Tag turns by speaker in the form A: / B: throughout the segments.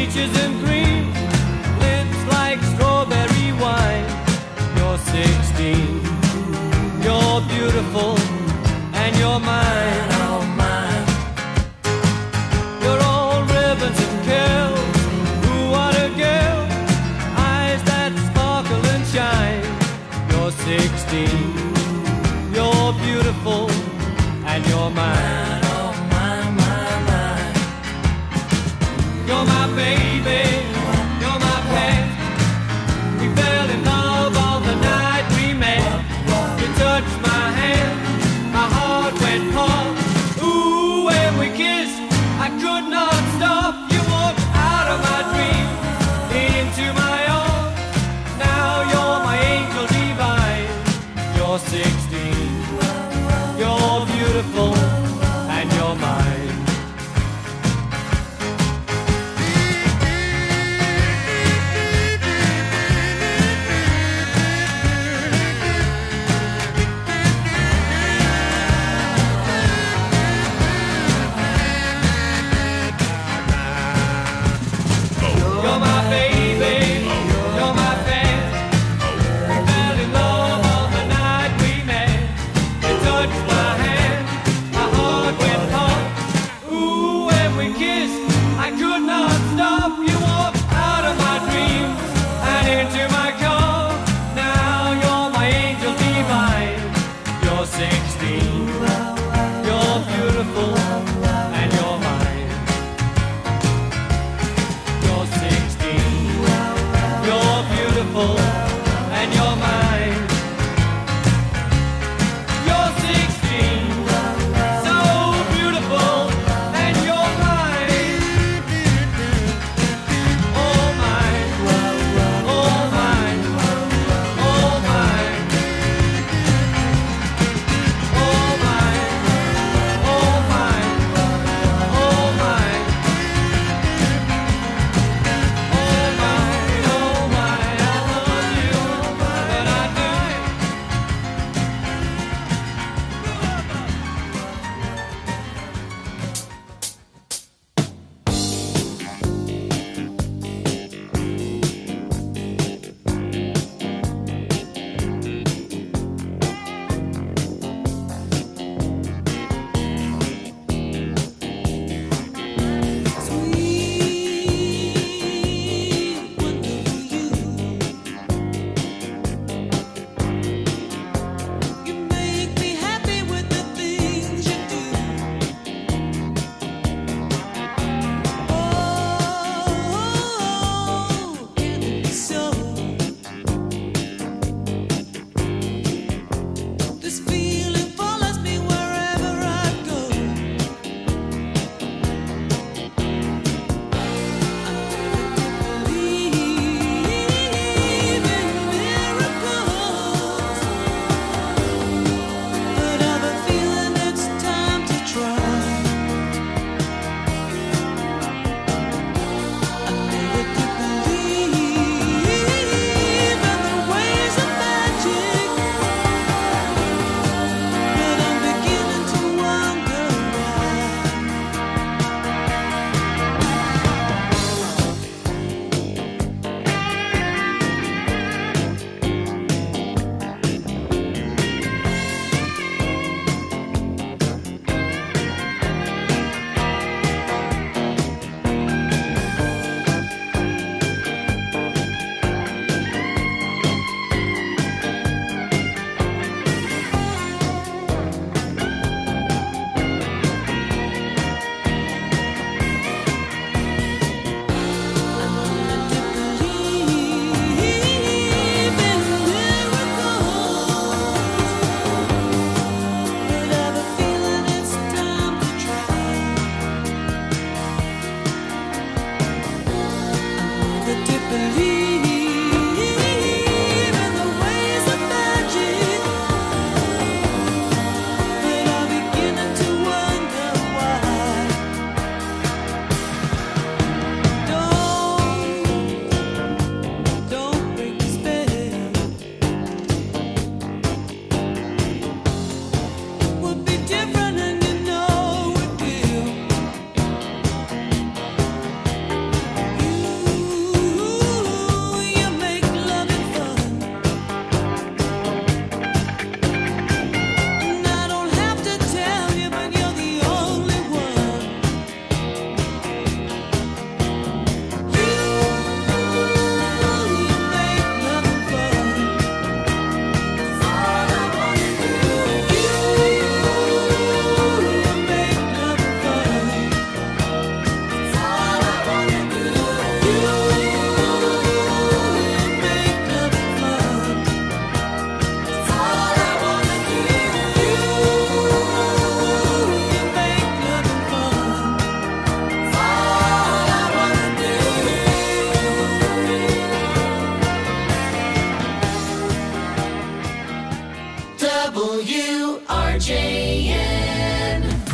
A: peaches and cream, lips like strawberry wine. You're 16, you're beautiful, and you're mine. Oh, mine. You're all ribbons and curls. Ooh, what a girl. Eyes that sparkle and shine. You're 16, you're beautiful, and you're mine. Oh, mine, mine, mine. You're my baby, you're my pet. We fell in love on the night we met. You touched my hand, my heart went pop. Ooh, when we kissed, I could not stop. You walked out of my dreams, into my arms. Now you're my angel divine. You're 16, you're beautiful, and you're mine.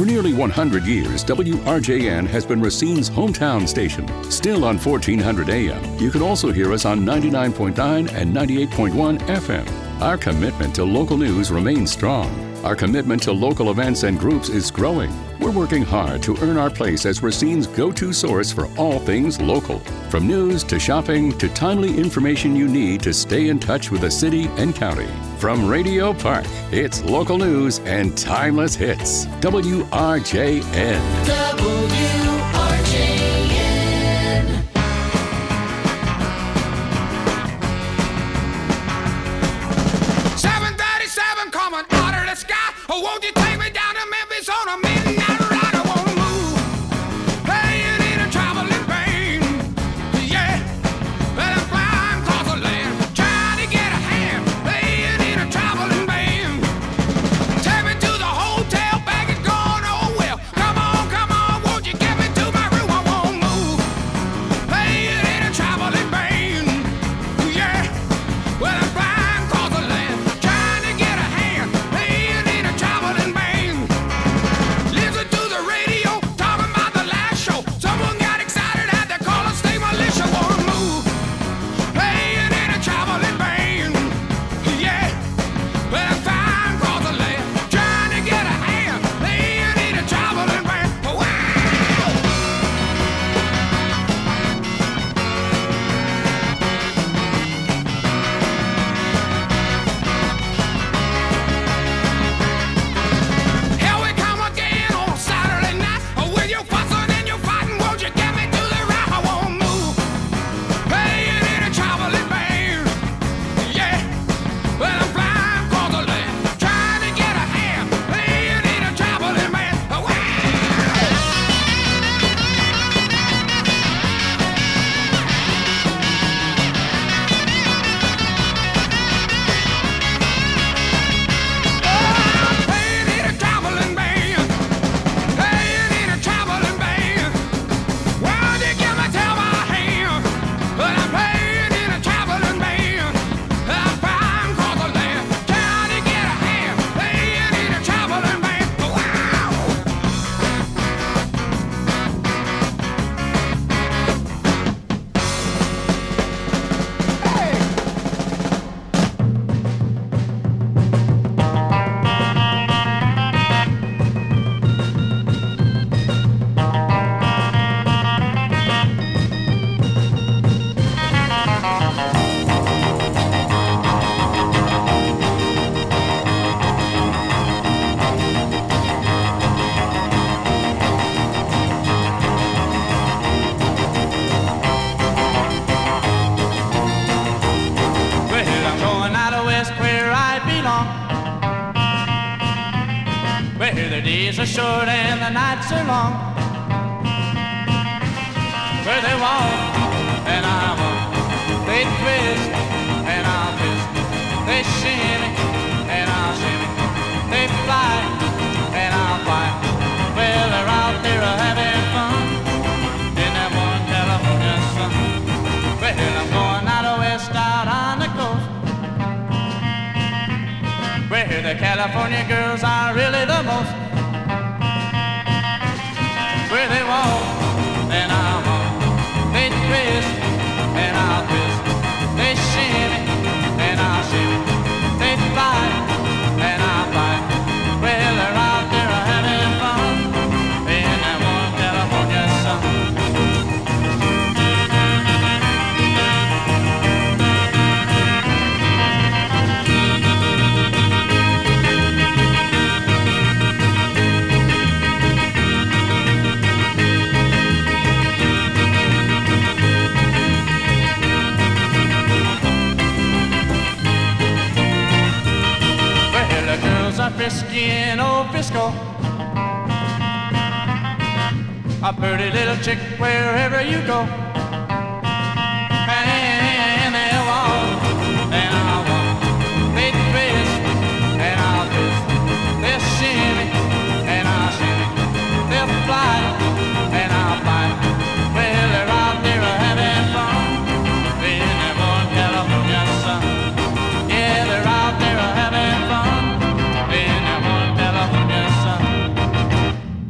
B: For nearly 100 years, WRJN has been Racine's hometown station. Still on 1400 AM, you can also hear us on 99.9 and 98.1 FM. Our commitment to local news remains strong. Our commitment to local events and groups is growing. We're working hard to earn our place as Racine's go-to source for all things local. From news to shopping to timely information you need to stay in touch with the city and county. From Radio Park, it's local news and timeless hits. WRJN. WRJN.
C: 737 coming out of the sky. Oh, won't you take me down to Memphis on a midnight ride? I wanna move. Hey, it ain't a traveling pain. Yeah, well, I'm flying across the land, trying to get a hand. Hey, it ain't a traveling band. Take me to the hotel, baggage gone, oh well. Come on, won't you get me to my room? I won't move. Hey, it ain't a traveling band. Yeah, well, I'm flying across the land, trying to get a hand. Hey, it ain't a traveling band. Listen to the radio, talking about the last show. Someone got excited, had to call us state militia. Wanna move. Hey, it ain't a traveling band. Yeah, well, I'm flying across the land, trying to get a hand. Hey, it ain't a traveling band. Wow! Here we come again on Saturday night. With your fussing and your fighting, won't you get me to the right? I won't move. Hey, it ain't a traveling band. Yeah, well, I'm flying across the land, trying to get a hand. Hey, it ain't a traveling band. Wow! Hey, it ain't a traveling band. Hey, it ain't a traveling band. Why'd you give me tell my hand? But I'm playing in a traveling band. I'm flying across the land, trying to get a hand. Hey, it ain't a traveling band. Wow! Well, I'm going out of west where I belong. Where the days are short and the nights are long. Where they walk and I walk, they twist and I'll twist. They shimmy and I'll shimmy. They fly and I'll fly. Well, they're out there having fun in that one California sun. Well, I'm going out of west, out on the coast, where the California girls are really the most. Where they walk and I walk, they twist and I'll twist. They shimmy and I'll shimmy. They fly and I'll fly. Well, they're out there having fun in that one California sun. Well, the girls are frisky in old Frisco. A pretty little chick wherever you go. And they walk and I'll walk. They twist and I'll twist. They'll shimmy and I'll shimmy. They'll fly and I'll fly. Well, they're out there having fun in that one California sun. Yeah, they're out there having fun in that one California sun.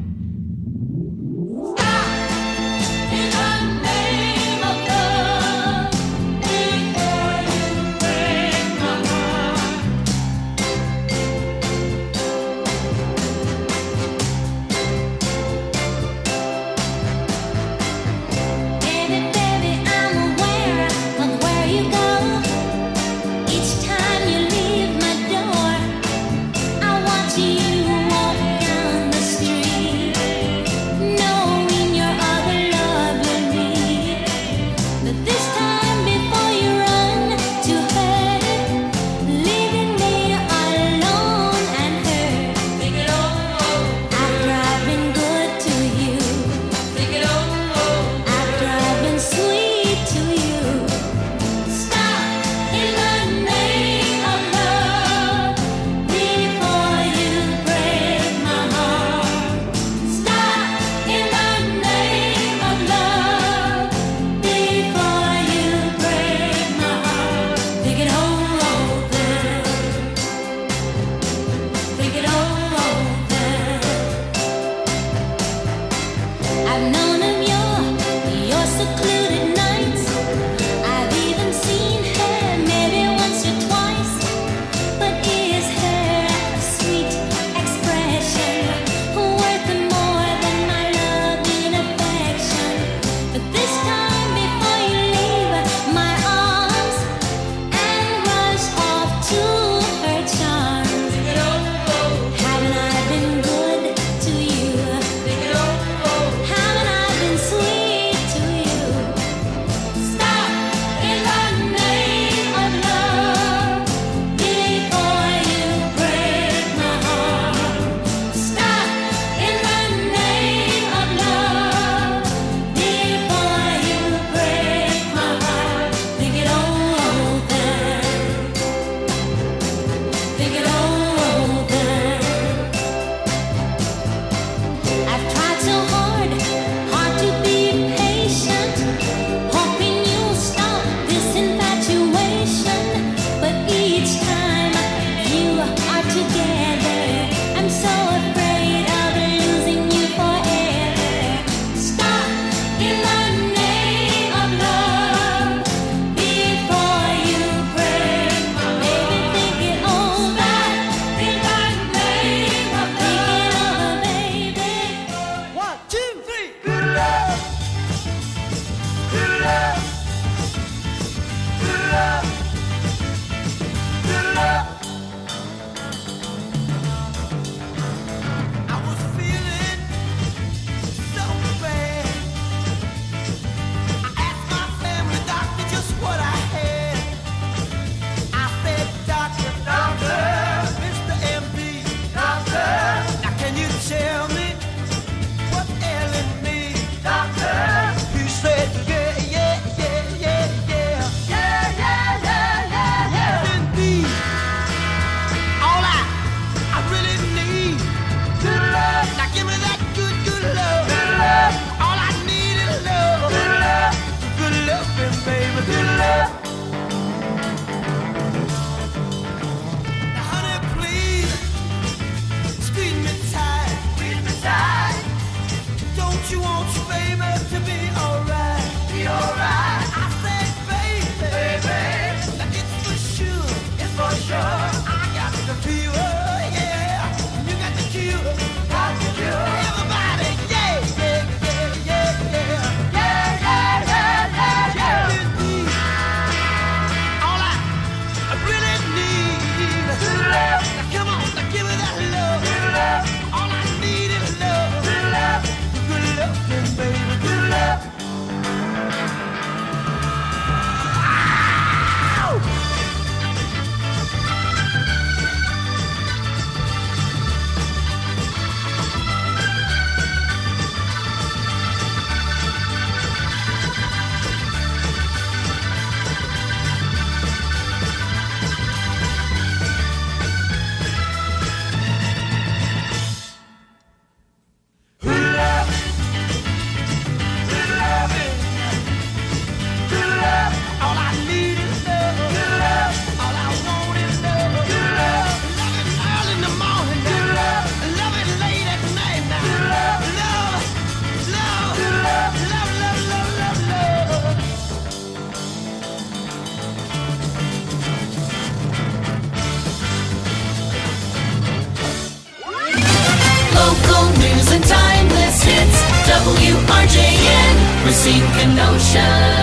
D: WRJN, Racine, Kenosha.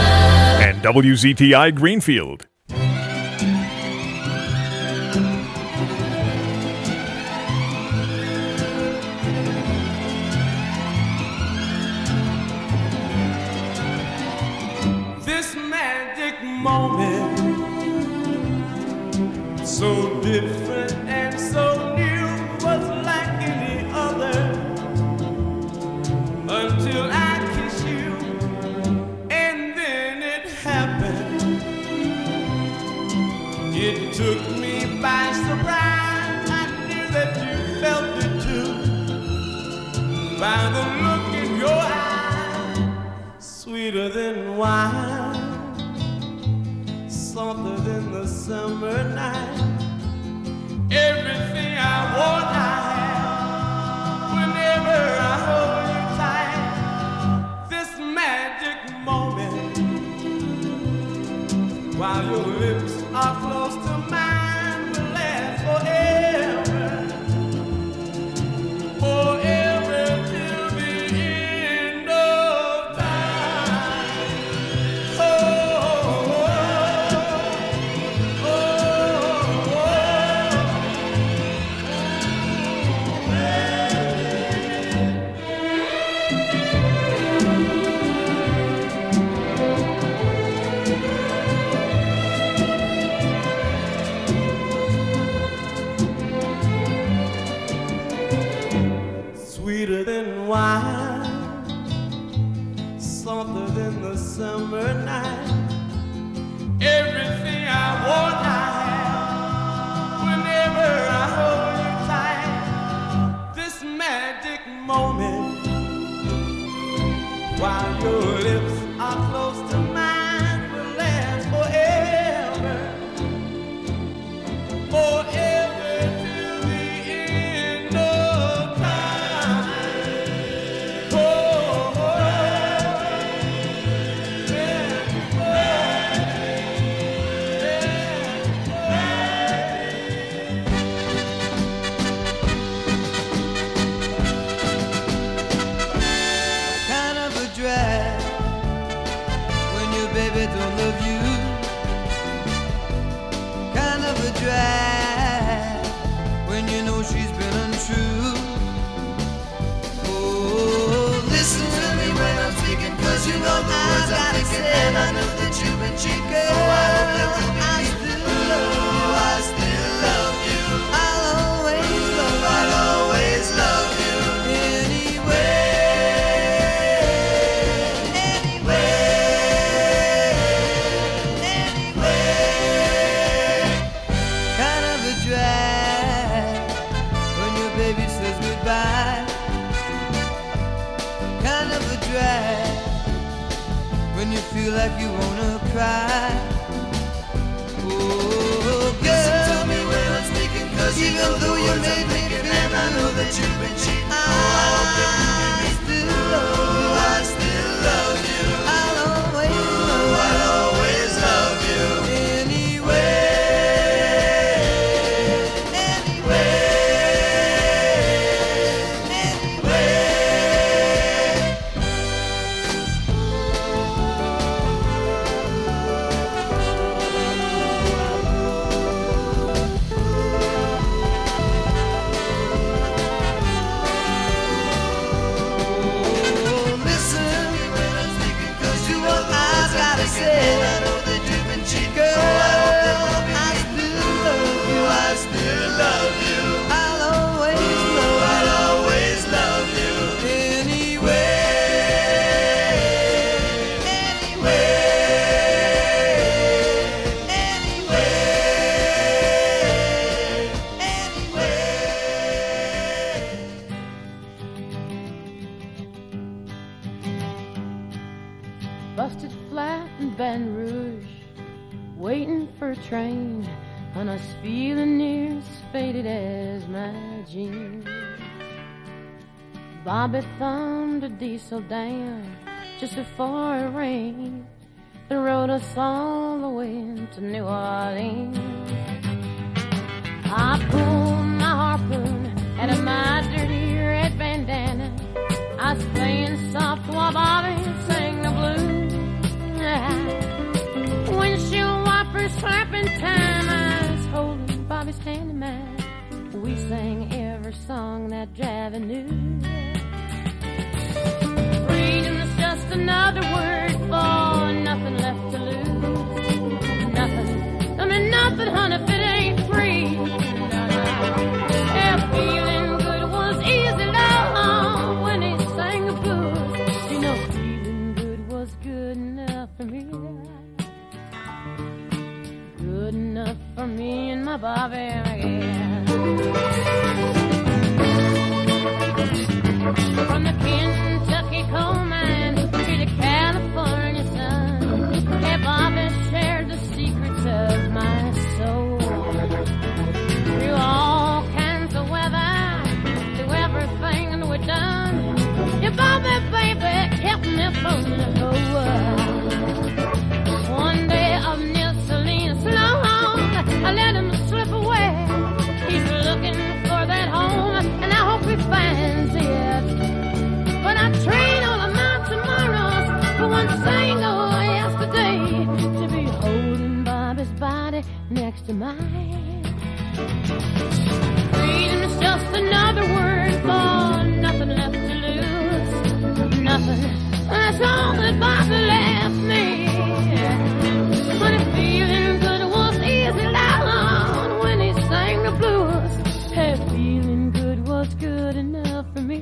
E: And WZTI Greenfield.
A: This magic moment, so different and so new, was like any other until I kissed you, and then it happened. It took me by surprise. I knew that you felt it too, by the look in your eyes, sweeter than wine, softer than the summer night. Everything I want, I have. Whenever I hold you tight, this magic moment while your lips are close to mine will last forever, forever till the end of time. Oh, oh, oh, oh, sweeter than wine, softer than the summer night. Everything I want, I have. Whenever I hold you tight, this magic moment, while your lips are close to mine, will last forever, forever till the end of time. Oh, oh, kind of a drag when your baby don't love you. Kind of a drag when you know she's been untrue. Oh, listen to me when I'm speaking, 'cause you know the words I'm thinking, and I know that you've been cheating. Oh, I hope that we'll be meeting. Oh, I still love you. I'll always love you. I'll always love you. Anyway, kind of a drag when your baby says goodbye. Kind of a drag when you feel like you wanna cry. Oh, girl, listen to me when I'm speaking, 'cause even though you made me feel, and I know that you've been cheating. Oh, I hope that you still love you. I still love you. I'll always love you. I'll always love you. Anyway.
D: Busted flat in Baton Rouge, waiting for a train, and I was feeling near as faded as my jeans. Bobby thumbed a diesel down just before it rained and rode us all the way to New Orleans. I pulled my harpoon out of my dirty red bandana. I was playing soft while Bobby sang the blues. Windshield wipers slapping time, I was holding Bobby's hand in mine. We sang every song that Javi knew. Freedom's just another word for nothing left to lose. Nothing, I mean nothing, honey, if it ain't free. Yeah, feeling good was easy, love, when he sang the blues. You know, feeling good was good enough for me. Good enough for me and my Bobby, yeah. From the Kentucky coal mine to the California sun, yeah, Bobby shared the secrets of my soul. Through all kinds of weather, through everything that we've done, yeah, Bobby, baby, kept me from the whole world. One day of Nilsa of mine. Freedom is just another word for nothing left to lose. Nothing, that's all that Bobby left me. When it's feeling good was easy loud when he sang the blues. Hey, feeling good was good enough for me.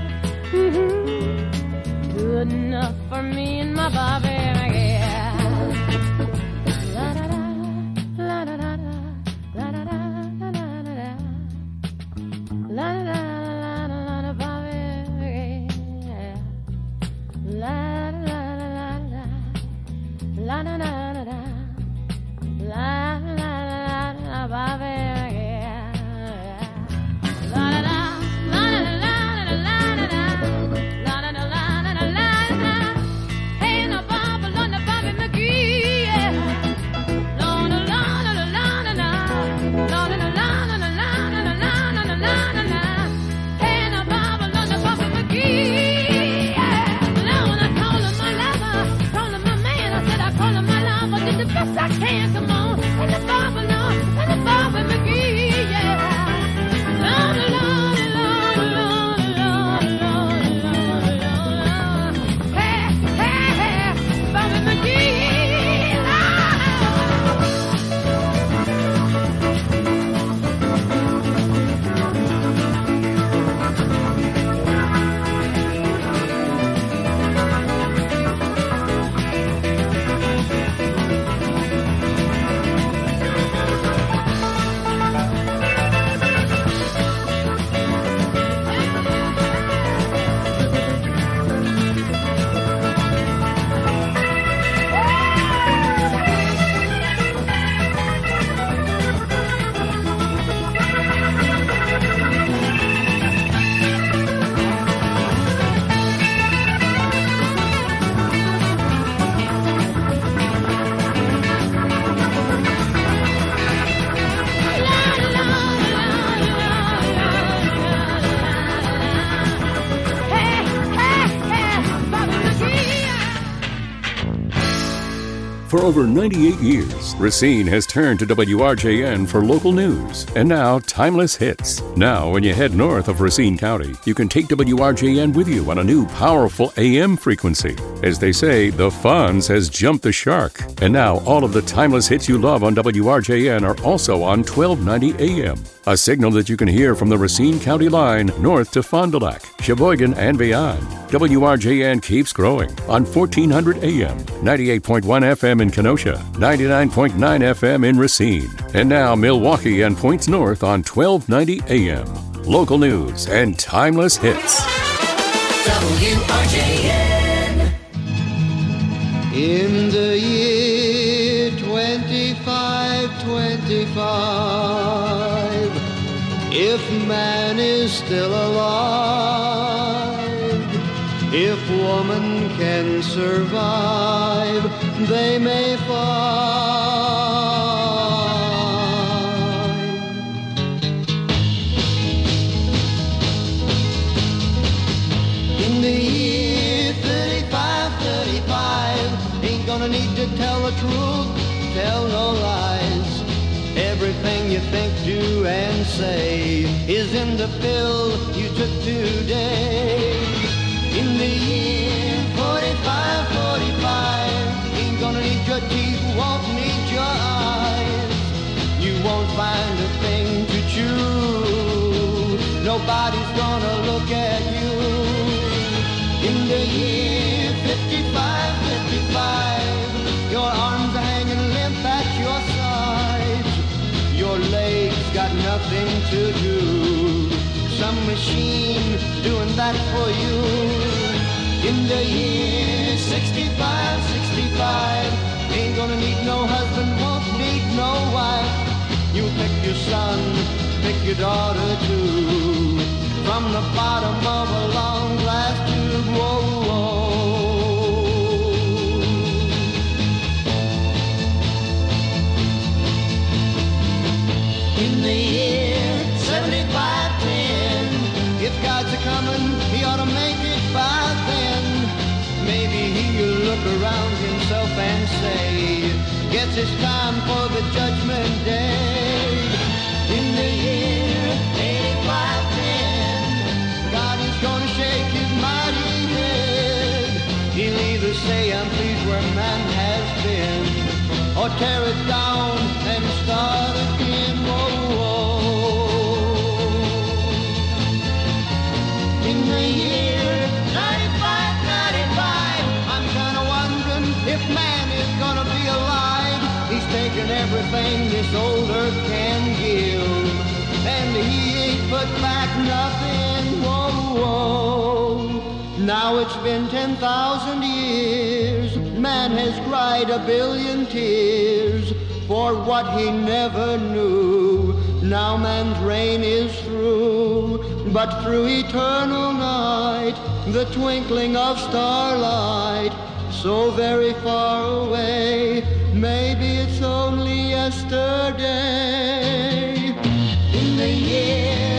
D: Good enough for me and my Bobby, yeah. La da da, la da da da, la da da da da da da, la da da la da Bobby, yeah. La da da da da, la da da da, la da da Bobby, yeah. La da da. I can't come on, and the Bobby, no, and the Bobby McGee, yeah. Lord, Lord, Lord, Lord, Lord, Lord, Lord, hey, hey, hey, Bobby McGee,
B: For over 98 years, Racine has turned to WRJN for local news and now timeless hits. Now, when you head north of Racine County, you can take WRJN with you on a new powerful AM frequency. As they say, the Fonz has jumped the shark. And now all of the timeless hits you love on WRJN are also on 1290 AM. A signal that you can hear from the Racine County line north to Fond du Lac, Sheboygan, and beyond. WRJN keeps growing on 1400 AM, 98.1 FM in Kenosha, 99.9 FM in Racine, and now Milwaukee and points north on 1290 AM. Local news and timeless hits.
F: WRJN. In the year 2525, if man is still alive, if woman can survive, they may find. In the year 3535, ain't gonna need to tell the truth, tell no lies. Everything you think, do, and say is in the pill you took today. In the year 4545, ain't gonna need your teeth, won't need your eyes. You won't find a thing to chew, nobody's gonna look at you. In the year 5555, your arms are hanging limp at your sides. Your legs got nothing to do, some machine doing that for you. In the year 6565, ain't gonna need no husband, won't need no wife. You pick your son, pick your daughter too, from the bottom of a long glass tube. Whoa, whoa. In the year 7510, if God's a-comin', he ought to make it by then. Maybe he'll look around himself and say, guess it's time for the judgment day. or tear it down and start again. Whoa, whoa. In the year 95, I'm kinda wondering if man is gonna be alive. He's taken everything this old earth can give, and he ain't put back nothing. Whoa, whoa. Now it's been 10,000 years. Man has cried a billion tears for what he never knew. Now man's reign is through, but through eternal night, the twinkling of starlight, so very far away, maybe it's only yesterday. In the year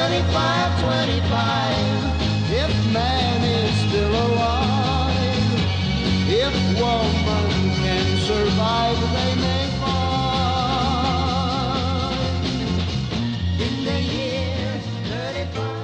F: 25, if man is still alive, if woman can survive, they may find. In the year 35.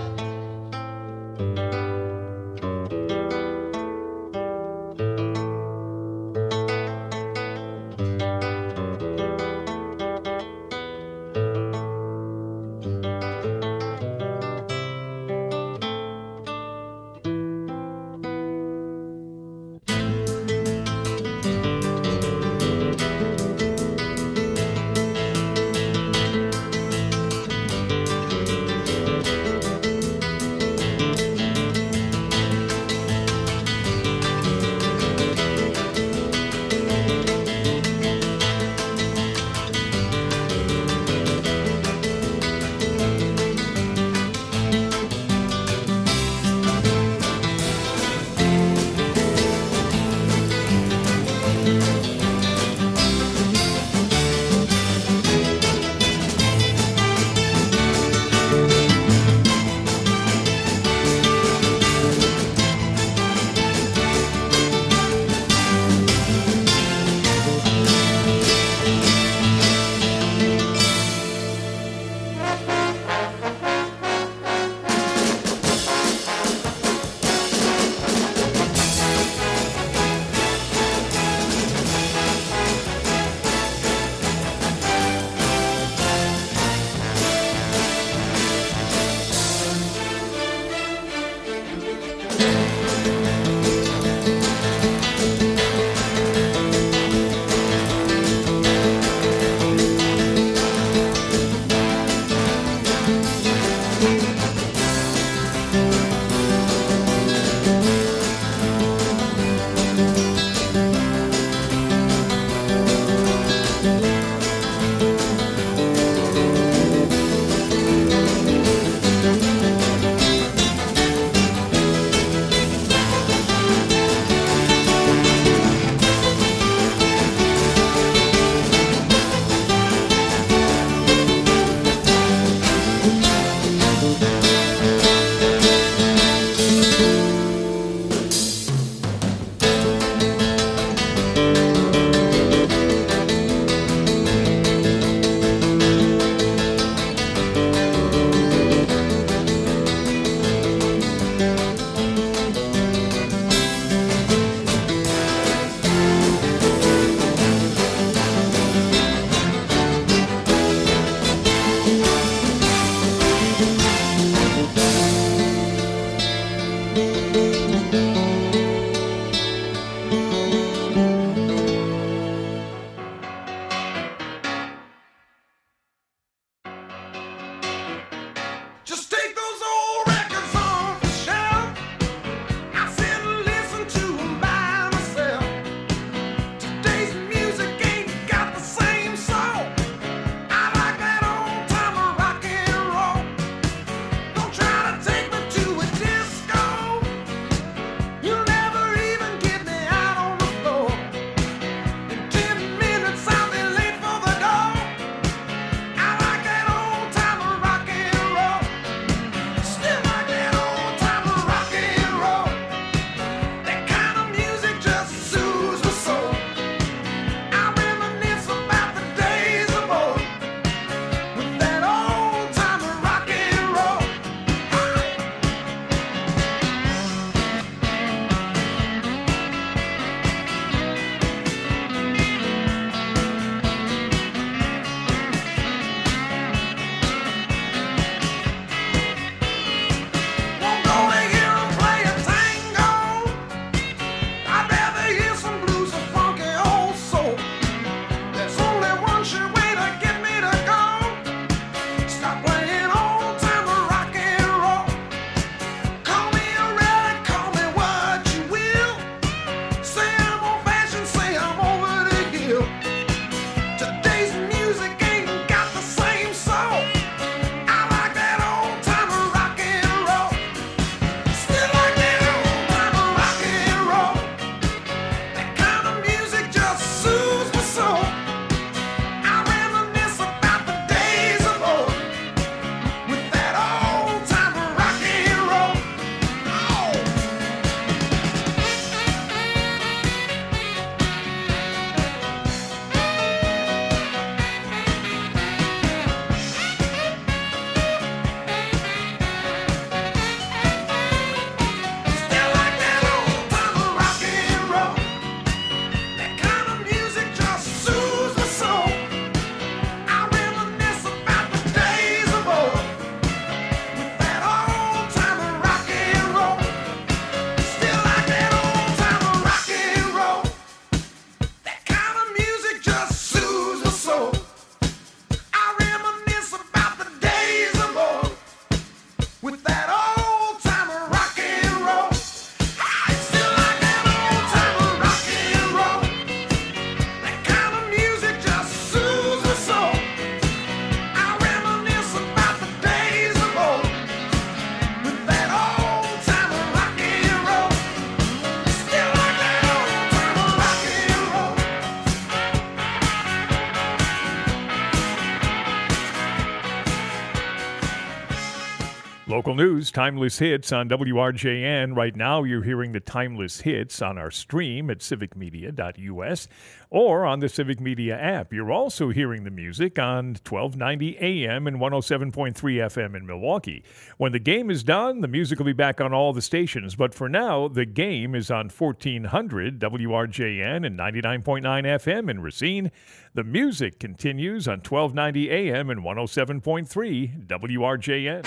E: Local news, Timeless Hits on WRJN. Right now, you're hearing the Timeless Hits on our stream at civicmedia.us or on the Civic Media app. You're also hearing the music on 1290 AM and 107.3 FM in Milwaukee. When the game is done, the music will be back on all the stations. But for now, the game is on 1400 WRJN and 99.9 FM in Racine. The music continues on 1290 AM and 107.3 WRJN.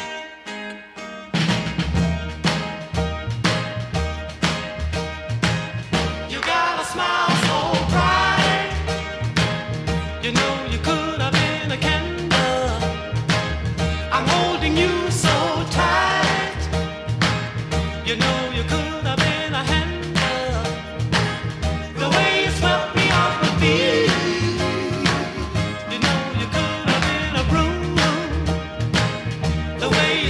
C: The way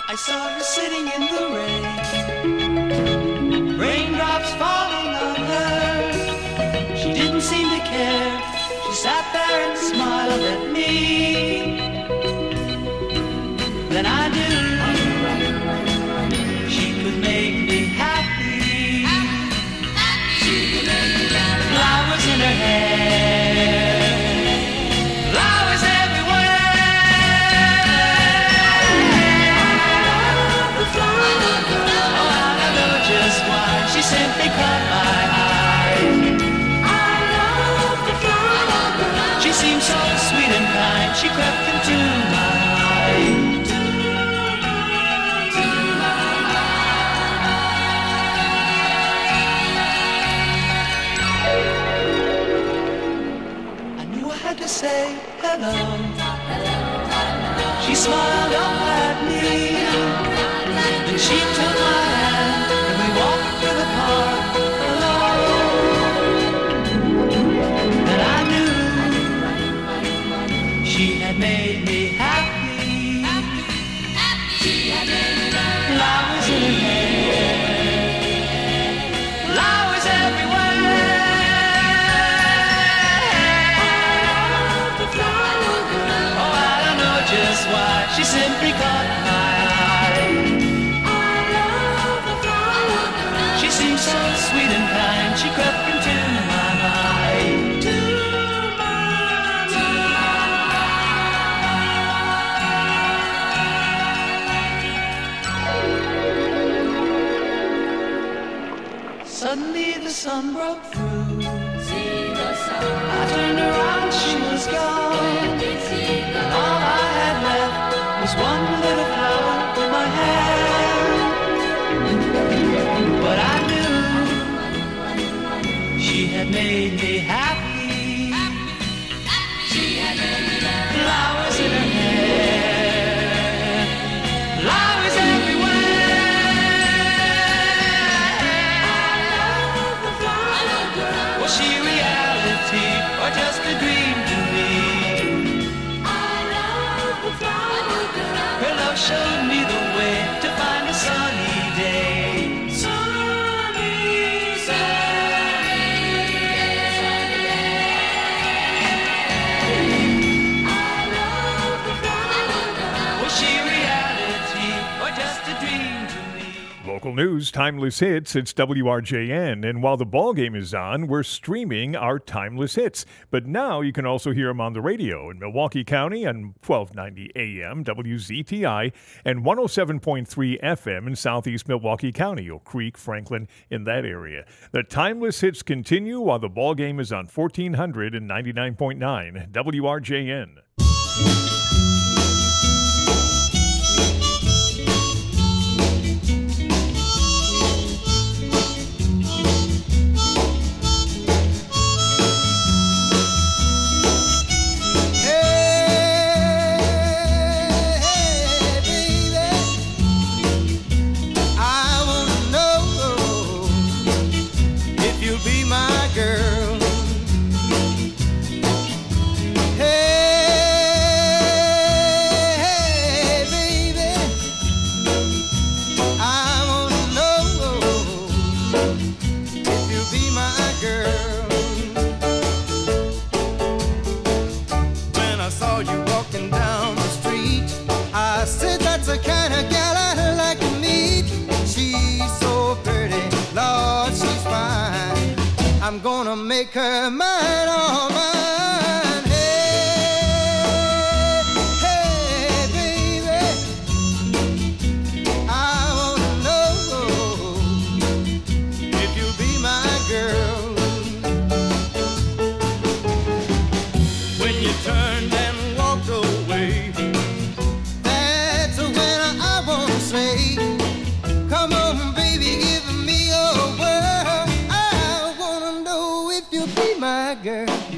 G: I saw her sitting in the rain, raindrops falling on her. She didn't seem to care. She sat there and smiled at me. Then I knew she could make me happy. Flowers in her hair, flowers everywhere. Oh, I don't know just why. She simply caught my eye. She seemed so sweet and kind. She crept into my life. To say hello. She smiled up at me, and she took my hand, and we walked through the park alone. And I knew she had made me happy. Flowers in her hair, flowers everywhere. Just why she simply caught my eye. She seemed so sweet and kind. She crept into my mind. Suddenly the sun broke through. I turned around, she was gone. All I had left was one little flower in my hand. But I knew she had made me happy. Flowers in her hair, flowers everywhere. Was she reality or just a dream to me? Her love showed me the way to find a sunny day. Was she reality or just a dream to me?
E: Local news, timeless hits, it's WRJN. And while the ball game is on, we're streaming our timeless hits. But now you can also hear them on the radio in Milwaukee County on 1290 AM, WZTI, and 107.3 FM in southeast Milwaukee County, Oak Creek, Franklin, in that area. The timeless hits continue while the ball game is on 1499.9 WRJN.
F: I'm gonna make her mine, all mine. Hey, hey, baby, I wanna know if you'll be my girl. When you turned and walked away, that's when I wanna say, come on, baby, give me your word. My girl.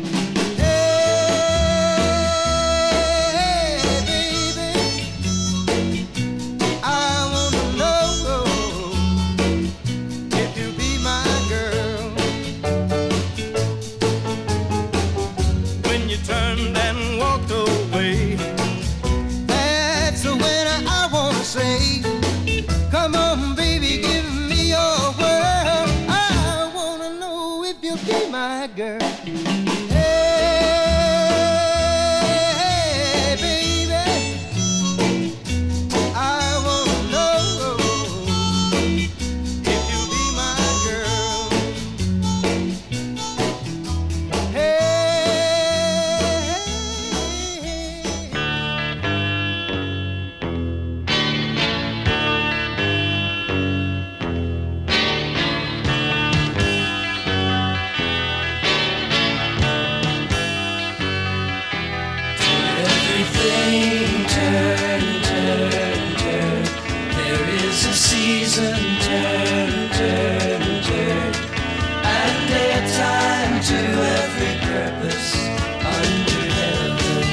G: everything turn, turn, turn. There is a season, turn, turn, turn. And a time to every purpose under heaven.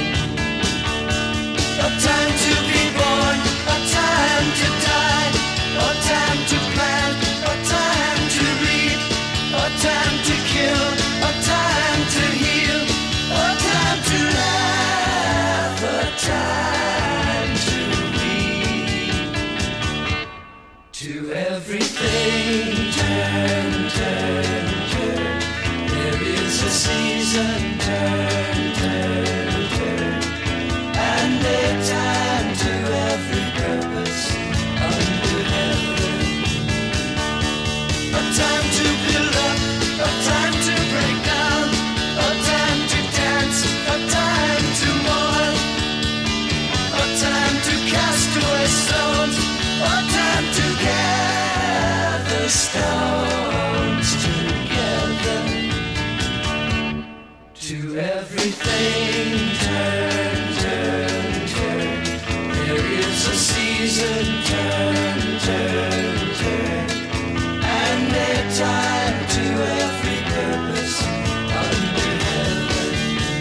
G: A time to be born, a time to die, a time to plant, a time to reap, a time to kill, a time to heal, a time to laugh, a time to weep. To everything turn, turn, turn. There is a season, turn, turn, turn. And a time to every purpose under heaven. A time to build up, a time to break down, a time to dance, a time to mourn, a time to cast away stones, a time to gather stones together. To everything turn, turn, turn. There is a season, turn, turn, turn. And a time to every purpose under heaven.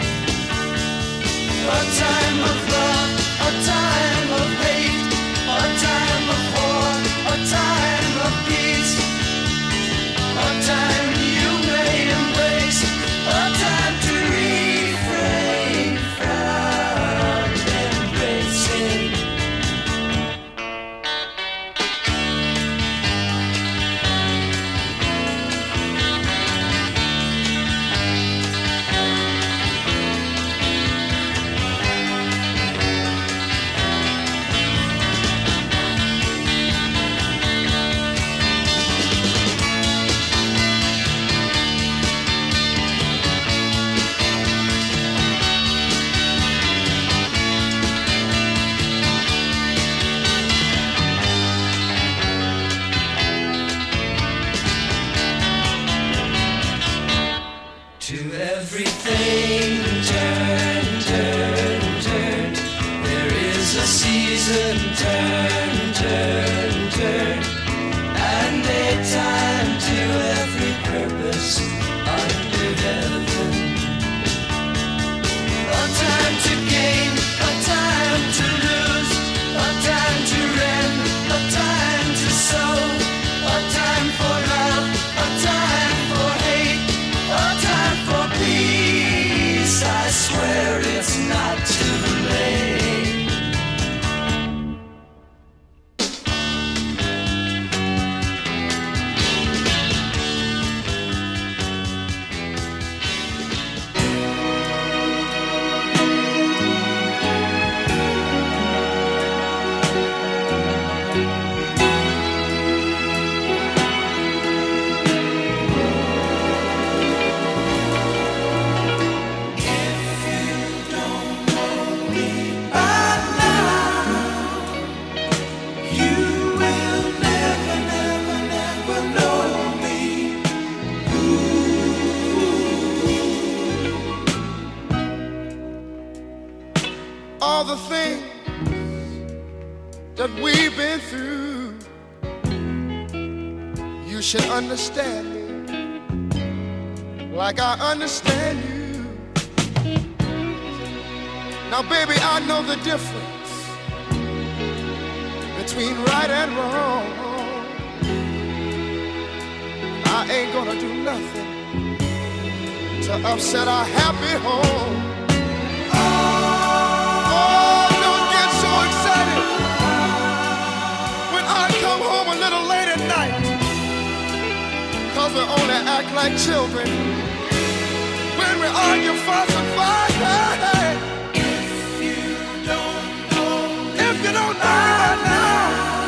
G: A time of love, a time of hate, a time of war, a time of peace, a time you may embrace, a time to refrain from embracing. To everything turn, turn, turn. There is a season, turn, turn, turn. And a time to every purpose under heaven. A time to gain, a time to lose, a time to rend, a time to sow, a time for love, a time for hate, a time for peace. I swear it's not too late.
C: All the things that we've been through, you should understand me like I understand you. Now, baby, I know the difference between right and wrong. I ain't gonna do nothing to upset our happy home. Don't get so excited when I come home a little late at night, 'cause we only act like children when we argue, fuss, and fight. Hey, if you don't know me by now,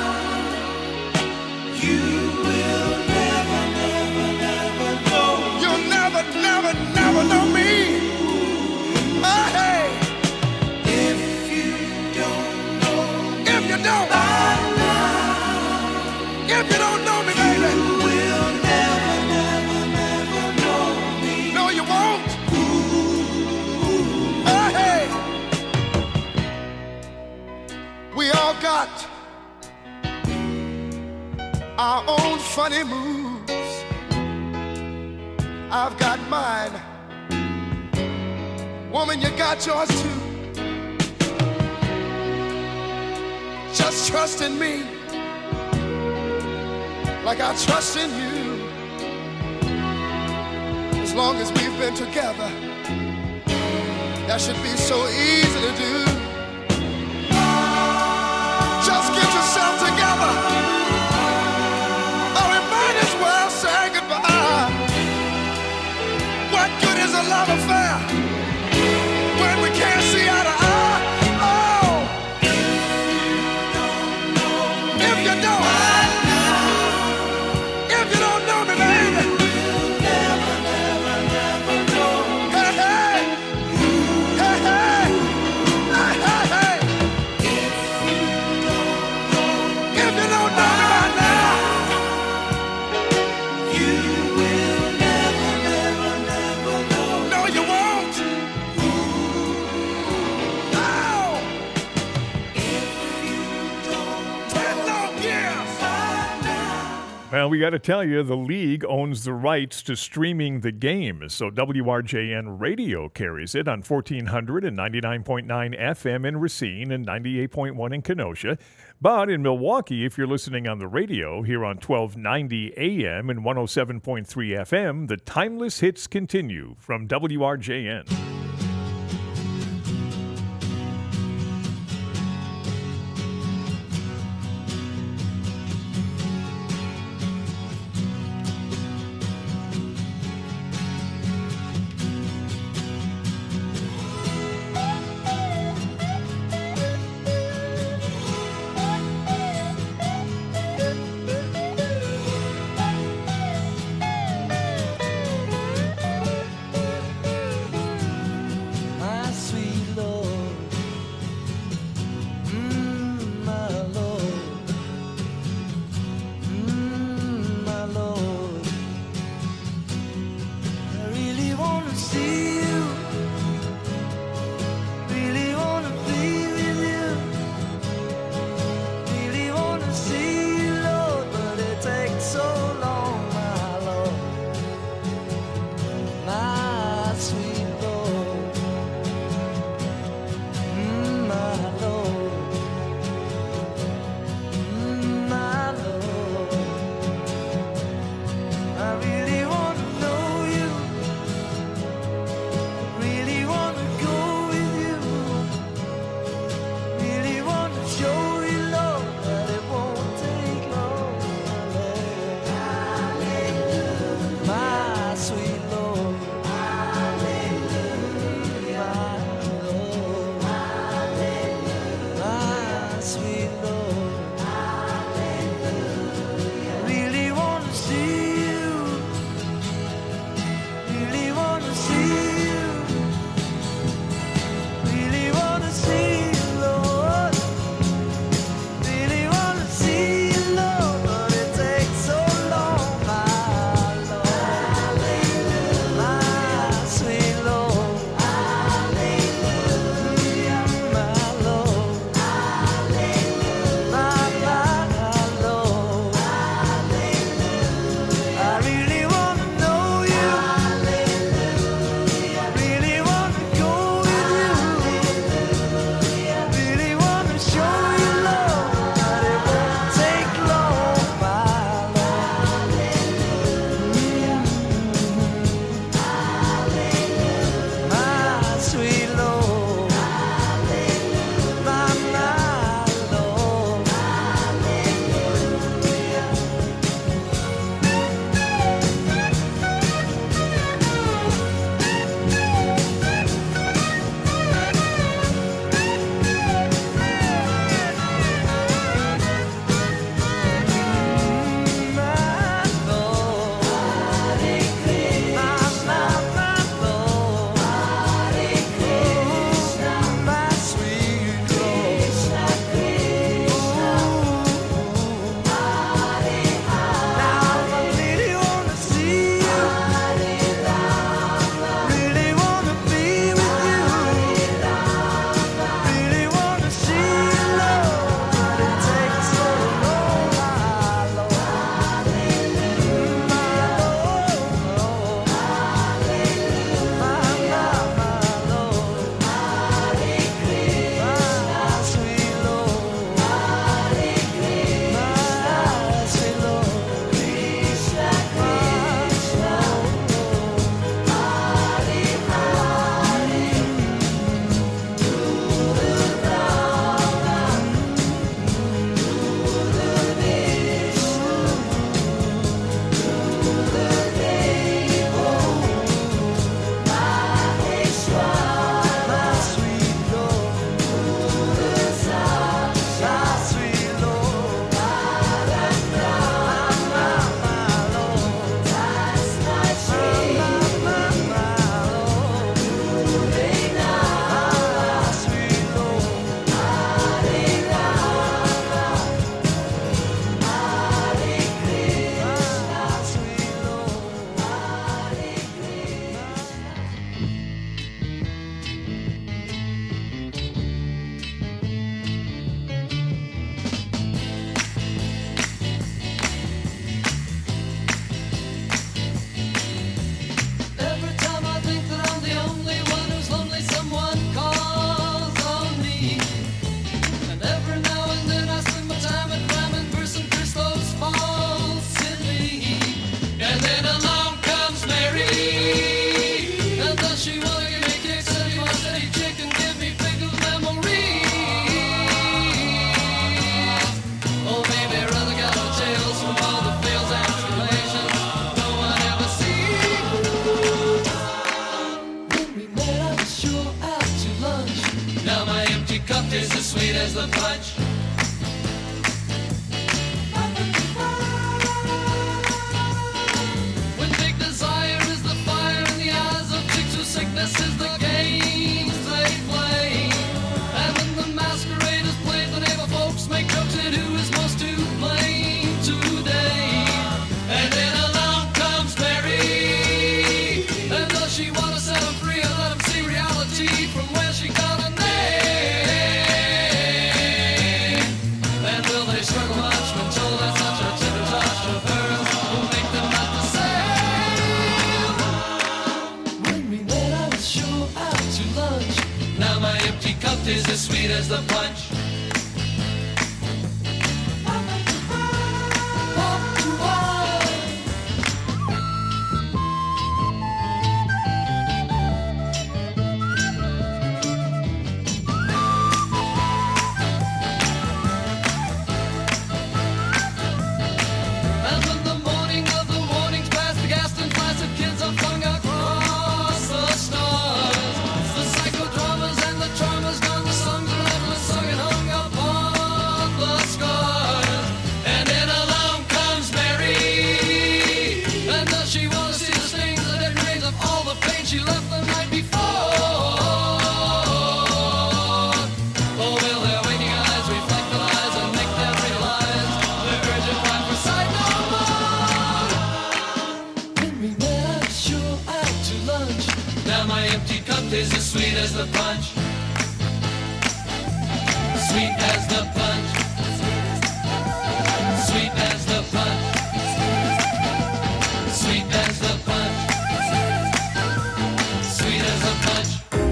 C: you will never, never, never know. You'll never, never, never know me. Hey, if you don't know me, baby, you will never, never, never know me. got our own funny moves. I've got mine. Woman, you got yours too. Just trust in me like I trust in you. As long as we've been together, that should be so easy to do. Just get yourself together, or we might as well say goodbye. What good is a love affair when we can't see eye to eye? Oh, if you don't know me, baby, hey, hey, hey, hey, hey, hey, hey. If you don't know me right now, you will never know. No, you won't. No. If you don't 10 long years.
E: Well, we got to tell you, the league owns the rights to streaming the game, so WRJN Radio carries it on 1400 and 99.9 FM in Racine and 98.1 in Kenosha. But in Milwaukee, if you're listening on the radio here on 1290 AM and 107.3 FM, the timeless hits continue from WRJN.
G: cup tastes as sweet as the punch. When big desire is the fire in the eyes of chicks whose sickness is the games they play. And when the masquerade is played, the neighbor folks make jokes at who is most to blame today. And then along comes Mary, and does she want to set him free and let him see reality from where she got a name? And will they struggle much when told that such a tender touch of hers will make them not the same? When we met, I was sure out to lunch. Now my empty cup is as sweet as the punch. And when the morning of the warnings past the Gaston Placid kids are flung across the stars, the psychodramas and the dramas gone, the songs are left sung and hung upon the scars. And then along comes Mary, and does she want to see the stains, the dead remains of all the pain she left the night before? Or will their waking eyes reflect the lies and make them realize the urgent cry for sight no more? When we met, I was sure out to lunch. Now my empty cup tastes as sweet as the punch. Sweet as the punch. Sweet as the punch. Sweet as the punch. Sweet as the punch.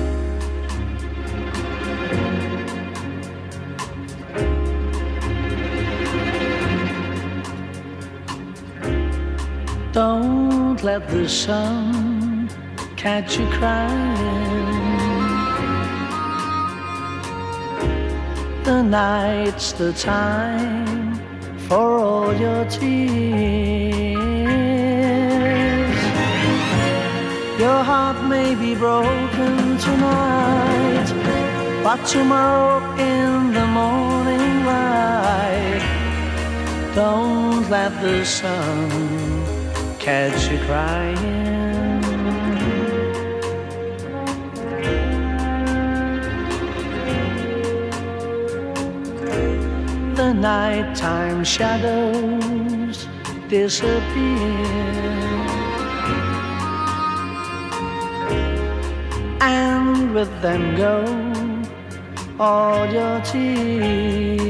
H: Don't let the sun catch you crying. The night's the time for all your tears. Your heart may be broken tonight, but tomorrow in the morning light, don't let the sun catch you crying. The nighttime shadows disappear, and with them go all your tears.